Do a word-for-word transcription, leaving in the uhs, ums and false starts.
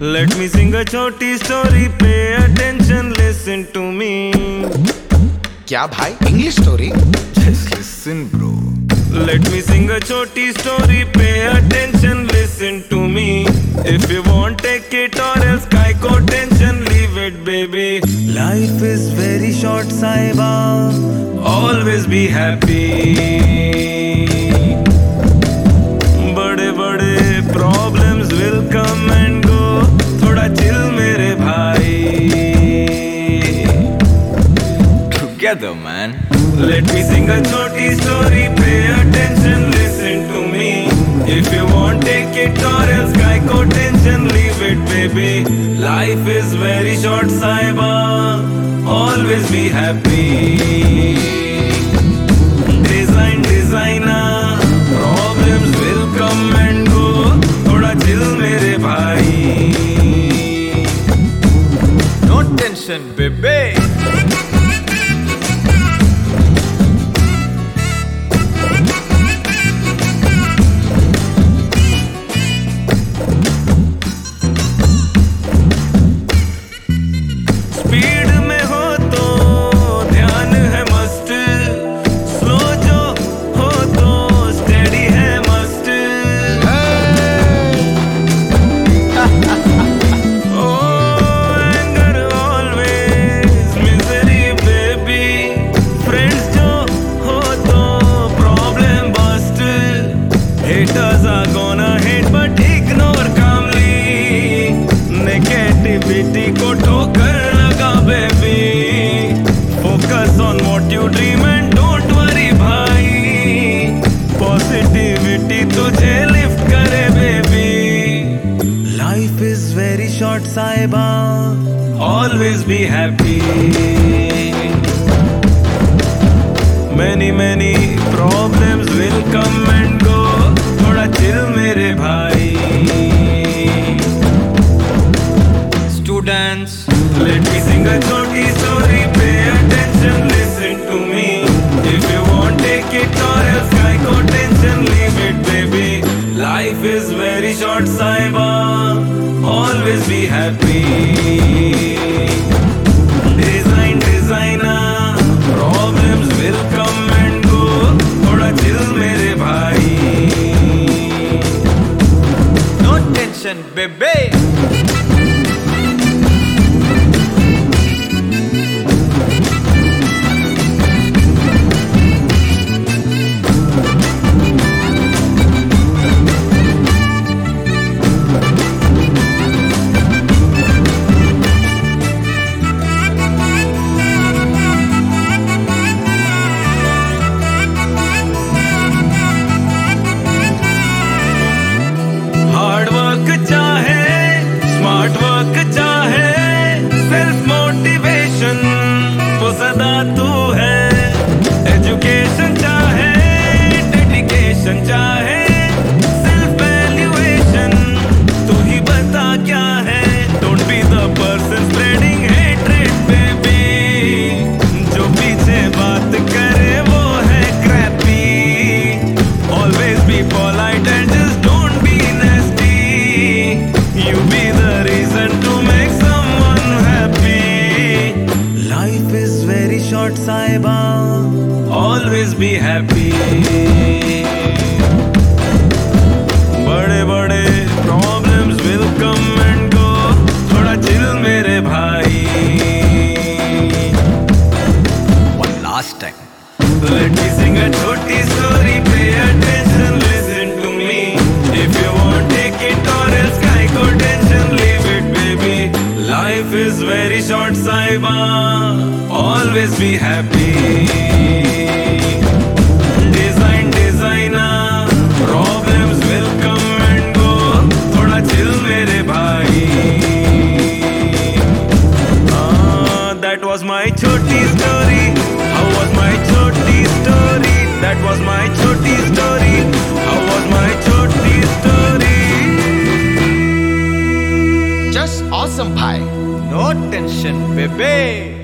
Let me sing a choti story, pay attention, listen to me. क्या भाई English story? Just listen bro. Let me sing a choti story, pay attention, listen to me. If you want take it or else kai ko tension, leave it baby. Life is very short Saiba, always be happy. बड़े बड़े problems will come and go, थोड़ा chill मेरे भाई. Together man. Let me sing a choti story, pay attention, listen to me. If you want take it or else kai ko tension, leave it baby. Life is very short Saiba, always be happy. Design designer, problems will come and go, thoda chill mere bhai. No tension baby. Speed में हो तो ध्यान है मस्त, slow जो हो तो steady है मस्त. Oh, anger always misery baby. Friends जो हो तो problem bust. Haters are gonna hate but ignore calmly. Negativity को ठोकर लगा baby. Focus on what you dream and don't worry भाई. Positivity तुझे lift करे baby. Life is very short Saiba, always be happy. Many many problems will come and go, थोड़ा chill मेरे भाई. Students, let me sing a choti story, pay attention, listen to me. If you want take it or else kai ko tension, leave it baby. Life is very short Saiba, always be happy. Design designer, problems will come and go, thoda chill mere bhai. No tension baby. Hard work चाहे, smart work चाहे, self motivation वो सदा तू है. Education चाहे, dedication चाहे, self valuation तू ही बता क्या है. Don't be the person spreading hatred baby. जो पीछे बात करे वो है crappy. Always be polite and just don't be nasty. You be the reason to make someone happy. Life is very short Saiba, always be happy. बड़े बड़े problems will come and go, थोड़ा chill मेरे भाई. One last time. Let me sing a choti story, pay attention, listen to me. If you want take it or else kai ko tension, leave it baby. Life is very short Saiba, always be happy. Design designer, problems will come and go, thoda chill mere bhai. Ah, that was my choti story. How was my choti story? That was my choti story. How was my choti story? Just awesome भाई. No tension baby.